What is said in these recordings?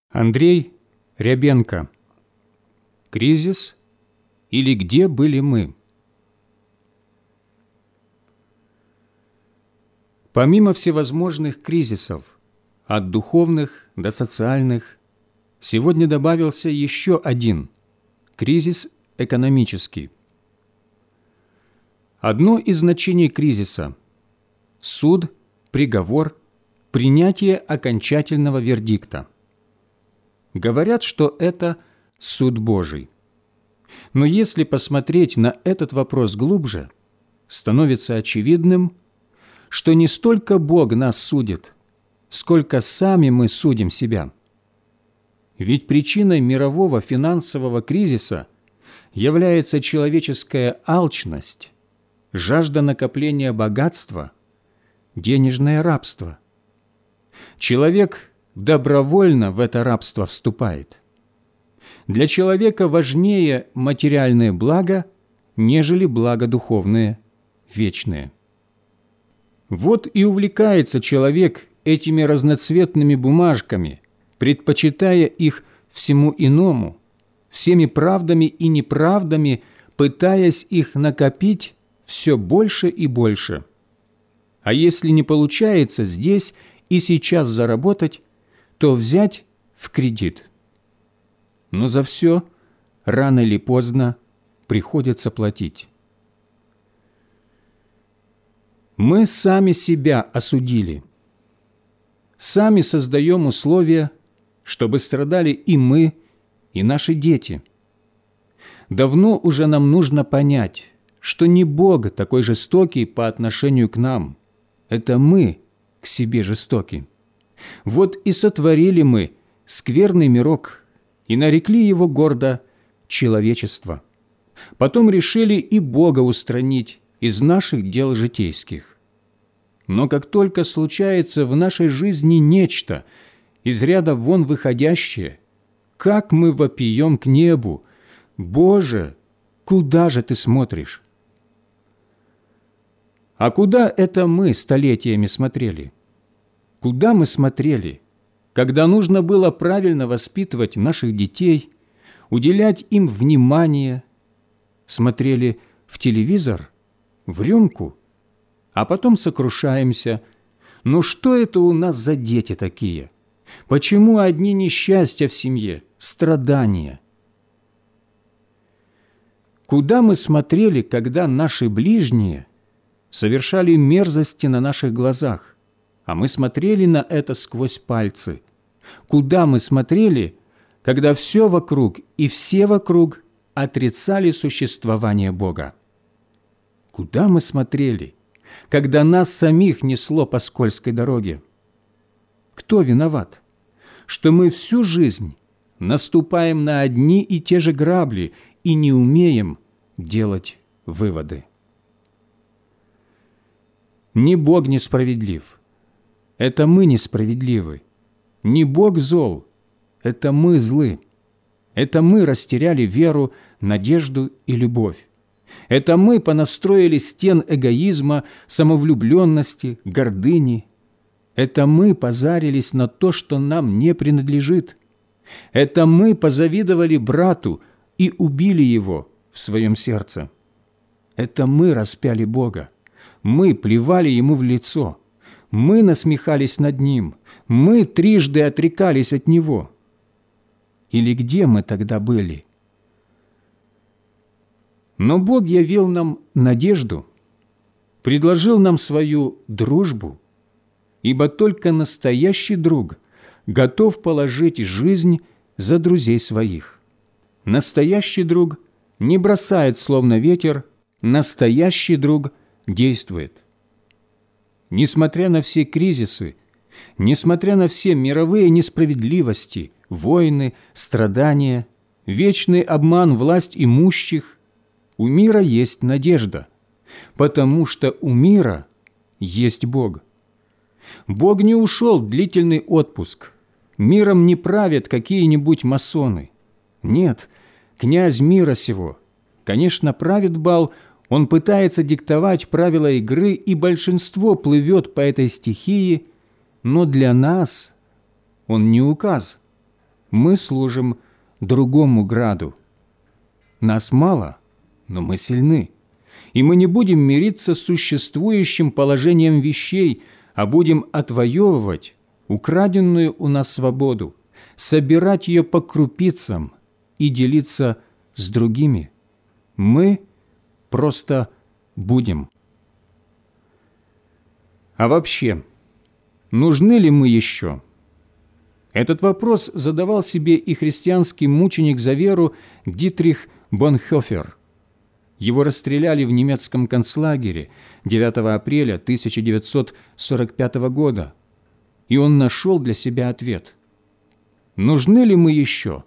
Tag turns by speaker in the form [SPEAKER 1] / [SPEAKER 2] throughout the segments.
[SPEAKER 1] Андрей Рябенко. Кризис или где были мы? Помимо всевозможных кризисов, от духовных до социальных, сегодня добавился еще один – кризис экономический. Одно из значений кризиса – суд, приговор, принятие окончательного вердикта. Говорят, что это суд Божий. Но если посмотреть на этот вопрос глубже, становится очевидным, что не столько Бог нас судит, сколько сами мы судим себя. Ведь причиной мирового финансового кризиса является человеческая алчность, жажда накопления богатства, денежное рабство. Человек добровольно в это рабство вступает. Для человека важнее материальное благо, нежели благо духовное, вечное. Вот и увлекается человек этими разноцветными бумажками, предпочитая их всему иному, всеми правдами и неправдами, пытаясь их накопить все больше и больше. А если не получается здесь и сейчас заработать, то взять в кредит. Но за все рано или поздно приходится платить. Мы сами себя осудили. Сами создаем условия, чтобы страдали и мы, и наши дети. Давно уже нам нужно понять, что не Бог такой жестокий по отношению к нам. Это мы к себе жестоки. Вот и сотворили мы скверный мирок и нарекли его гордо человечество. Потом решили и Бога устранить из наших дел житейских. Но как только случается в нашей жизни нечто, из ряда вон выходящее, как мы вопием к небу: «Боже, куда же Ты смотришь?» А куда это мы столетиями смотрели? Куда мы смотрели, когда нужно было правильно воспитывать наших детей, уделять им внимание? Смотрели в телевизор, в рюмку, а потом сокрушаемся: ну что это у нас за дети такие? Почему одни несчастья в семье, страдания? Куда мы смотрели, когда наши ближние совершали мерзости на наших глазах, а мы смотрели на это сквозь пальцы? Куда мы смотрели, когда все вокруг и все вокруг отрицали существование Бога? Куда мы смотрели, когда нас самих несло по скользкой дороге? Кто виноват, что мы всю жизнь наступаем на одни и те же грабли и не умеем делать выводы? Не Бог несправедлив, это мы несправедливы. Не Бог зол, это мы злы. Это мы растеряли веру, надежду и любовь. Это мы понастроили стен эгоизма, самовлюбленности, гордыни. Это мы позарились на то, что нам не принадлежит. Это мы позавидовали брату и убили его в своем сердце. Это мы распяли Бога. Мы плевали Ему в лицо. Мы насмехались над Ним. Мы трижды отрекались от Него. Или где мы тогда были? Но Бог явил нам надежду, предложил нам свою дружбу, ибо только настоящий друг готов положить жизнь за друзей своих. Настоящий друг не бросает словно ветер, настоящий друг действует. Несмотря на все кризисы, несмотря на все мировые несправедливости, войны, страдания, вечный обман власть имущих, у мира есть надежда, потому что у мира есть Бог. Бог не ушел в длительный отпуск. Миром не правят какие-нибудь масоны. Нет, князь мира сего, конечно, правит бал. Он пытается диктовать правила игры, и большинство плывет по этой стихии, но для нас он не указ. мы служим другому граду. Нас мало, но мы сильны, и мы не будем мириться с существующим положением вещей, а будем отвоевывать украденную у нас свободу, собирать ее по крупицам и делиться с другими. Мы просто будем. А вообще, нужны ли мы еще? Этот вопрос задавал себе и христианский мученик за веру Дитрих Бонхофер. Его расстреляли в немецком концлагере 9 апреля 1945 года, и он нашел для себя ответ. Нужны ли мы еще?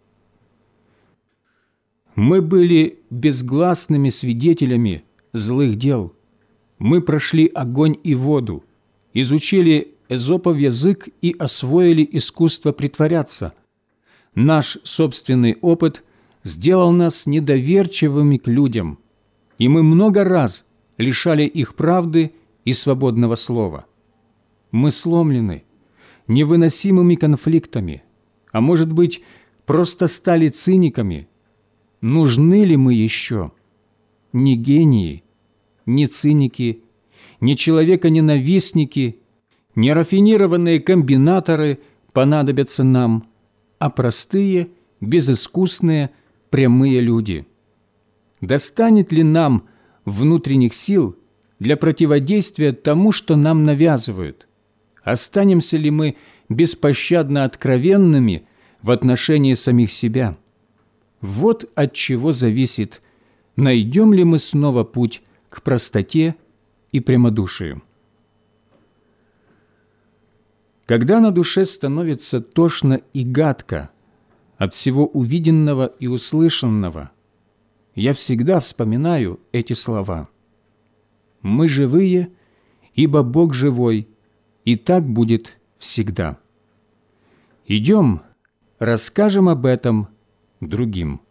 [SPEAKER 1] Мы были безгласными свидетелями злых дел. Мы прошли огонь и воду, изучили Эзопов язык и освоили искусство притворяться. Наш собственный опыт сделал нас недоверчивыми к людям, и мы много раз лишали их правды и свободного слова. Мы сломлены невыносимыми конфликтами, а может быть, просто стали циниками. Нужны ли мы еще? Не гении, не циники, не человеконенавистники, не рафинированные комбинаторы понадобятся нам, а простые, безыскусные, прямые люди. Достанет ли нам внутренних сил для противодействия тому, что нам навязывают? Останемся ли мы беспощадно откровенными в отношении самих себя? Вот от чего зависит, найдем ли мы снова путь к простоте и прямодушию. Когда на душе становится тошно и гадко от всего увиденного и услышанного, я всегда вспоминаю эти слова. «Мы живые, ибо Бог живой, и так будет всегда». Идем, расскажем об этом другим.